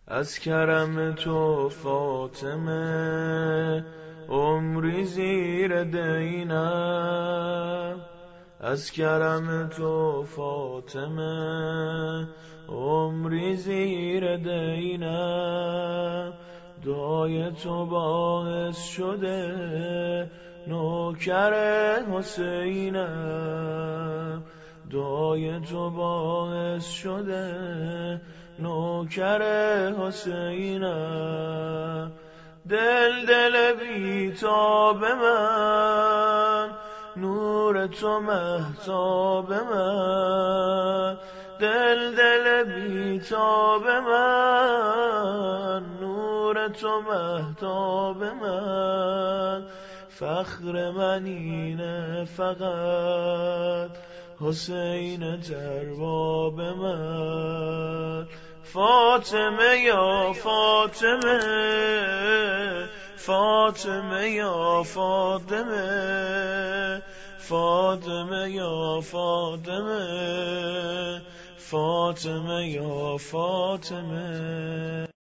از کرم تو فاطمه عمری زیر دینم، از کرم تو فاطمه عمری زیر دینم. دعای تو باعث شده نوکر حسینم، دعای تو باعث شده نوکر حسینم. دل بیتاب من، نور تو مهتاب من، دل بیتاب من، نور تو مهتاب من. فخر من اینه فقط حسین درباب من. فاطمه یا فاطمه، فاطمه یا فاطمه، فاطمه یا فاطمه، فاطمه یا فاطمه.